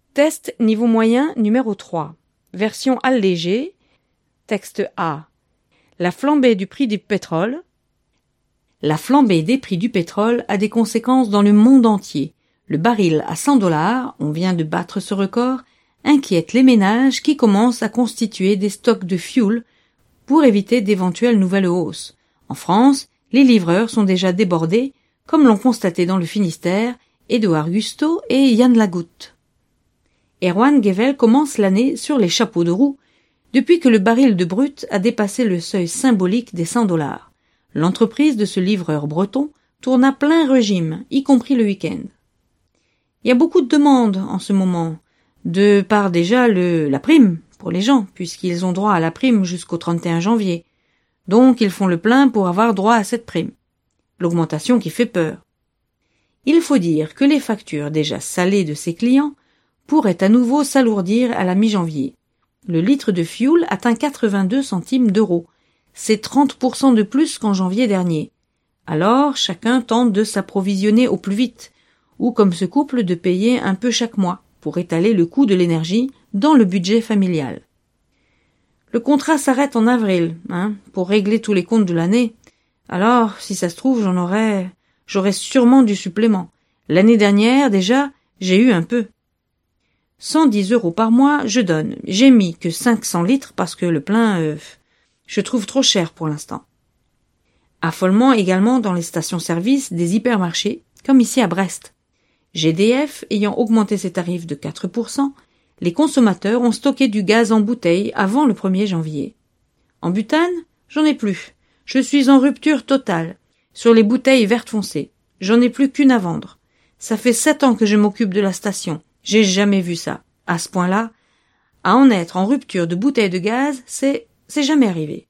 Test niveau moyen numéro 3. Version allégée. Texte A. La flambée du prix du pétrole. La flambée des prix du pétrole a des conséquences dans le monde entier. Le baril à $100, on vient de battre ce record, inquiète les ménages qui commencent à constituer des stocks de fuel pour éviter d'éventuelles nouvelles hausses. En France, les livreurs sont déjà débordés, comme l'ont constaté dans le Finistère Édouard Gusteau et Yann Lagoutte. Erwan Gevel commence l'année sur les chapeaux de roue, depuis que le baril de brut a dépassé le seuil symbolique des $100. L'entreprise de ce livreur breton tourne à plein régime, y compris le week-end. Il y a beaucoup de demandes en ce moment, de par déjà la prime pour les gens, puisqu'ils ont droit à la prime jusqu'au 31 janvier. Donc ils font le plein pour avoir droit à cette prime. L'augmentation qui fait peur. Il faut dire que les factures déjà salées de ses clients pourraient à nouveau s'alourdir à la mi-janvier. Le litre de fuel atteint 82 centimes d'euros. C'est 30% de plus qu'en janvier dernier. Alors, chacun tente de s'approvisionner au plus vite, ou comme ce couple de payer un peu chaque mois, pour étaler le coût de l'énergie dans le budget familial. Le contrat s'arrête en avril, pour régler tous les comptes de l'année. Alors, si ça se trouve, j'aurais sûrement du supplément. L'année dernière, déjà, j'ai eu un peu. 110 € par mois, je donne. J'ai mis que 500 litres parce que le plein, je trouve trop cher pour l'instant. Affolement également dans les stations-service des hypermarchés, comme ici à Brest. GDF ayant augmenté ses tarifs de 4%, les consommateurs ont stocké du gaz en bouteille avant le 1er janvier. En butane, j'en ai plus. Je suis en rupture totale. Sur les bouteilles vertes foncées, j'en ai plus qu'une à vendre. Ça fait 7 ans que je m'occupe de la station. J'ai jamais vu ça. À ce point-là, à en être en rupture de bouteilles de gaz, c'est jamais arrivé.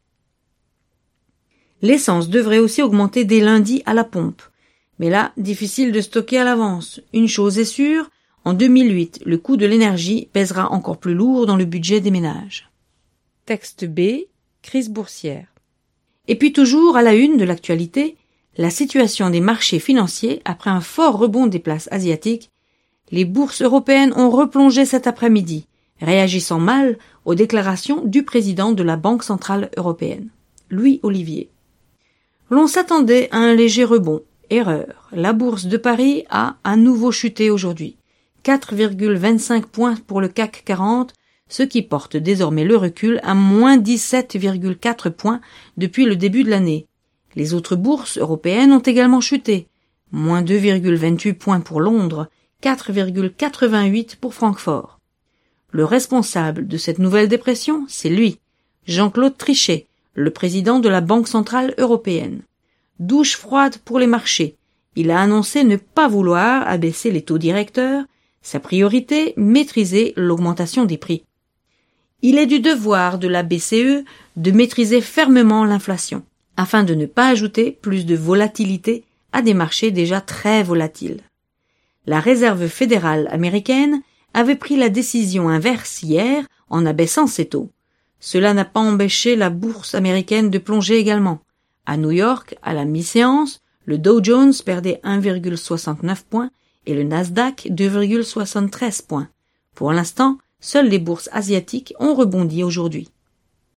L'essence devrait aussi augmenter dès lundi à la pompe. Mais là, difficile de stocker à l'avance. Une chose est sûre, en 2008, le coût de l'énergie pèsera encore plus lourd dans le budget des ménages. Texte B. Crise boursière. Et puis toujours à la une de l'actualité, la situation des marchés financiers après un fort rebond des places asiatiques. Les bourses européennes ont replongé cet après-midi, réagissant mal aux déclarations du président de la Banque centrale européenne, Louis Olivier. L'on s'attendait à un léger rebond. Erreur. La bourse de Paris a à nouveau chuté aujourd'hui. 4,25 points pour le CAC 40, ce qui porte désormais le recul à moins 17,4 points depuis le début de l'année. Les autres bourses européennes ont également chuté. Moins 2,28 points pour Londres, 4,88 pour Francfort. Le responsable de cette nouvelle dépression, c'est lui, Jean-Claude Trichet, le président de la Banque centrale européenne. Douche froide pour les marchés. Il a annoncé ne pas vouloir abaisser les taux directeurs, sa priorité, maîtriser l'augmentation des prix. Il est du devoir de la BCE de maîtriser fermement l'inflation, afin de ne pas ajouter plus de volatilité à des marchés déjà très volatiles. La Réserve fédérale américaine avait pris la décision inverse hier en abaissant ses taux. Cela n'a pas empêché la bourse américaine de plonger également. À New York, à la mi-séance, le Dow Jones perdait 1,69 points et le Nasdaq 2,73 points. Pour l'instant, seules les bourses asiatiques ont rebondi aujourd'hui.